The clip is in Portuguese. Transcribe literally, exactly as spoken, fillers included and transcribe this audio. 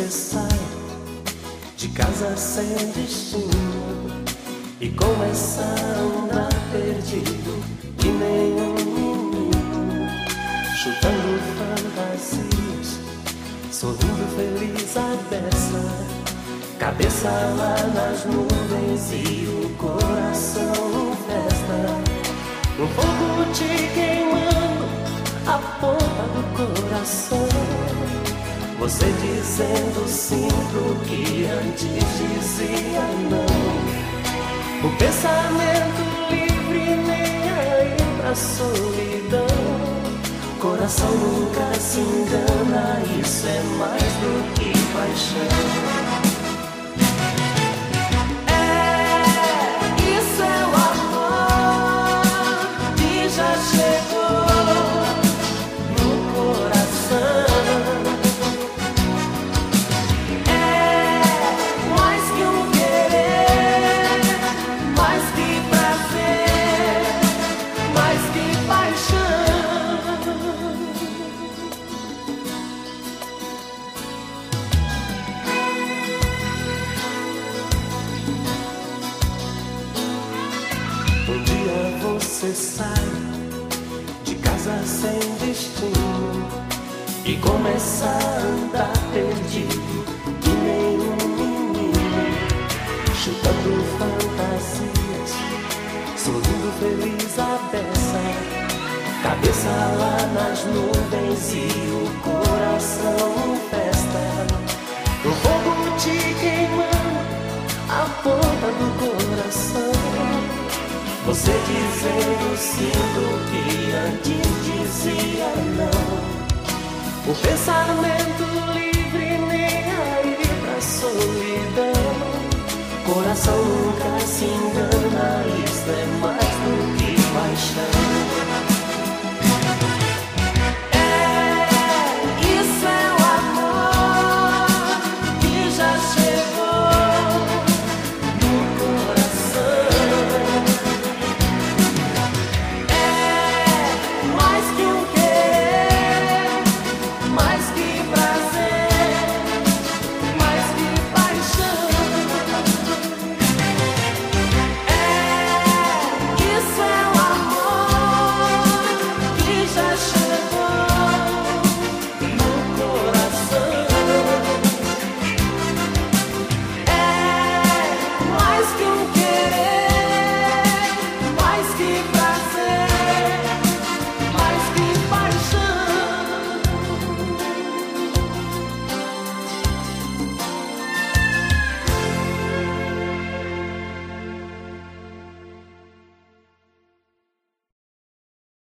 você sai de casa sem destino e começa a andar perdido que nem um menino, chutando fantasias, sorrindo feliz à beça, cabeça lá nas nuvens e o coração em festa. Um fogo te queimando a ponta do coração, você dizendo sim pro que antes dizia não. O pensamento livre nem aí pra solidão. Coração nunca se engana, isso é mais do que paixão. Um dia você sai de casa sem destino e começa a andar perdido que nem um menino, chutando fantasias, sorrindo feliz à beça, cabeça lá nas nuvens e o coração em festa. O fogo te queimando a ponta do coração, você dizendo sim do que antes dizia não. O pensamento livre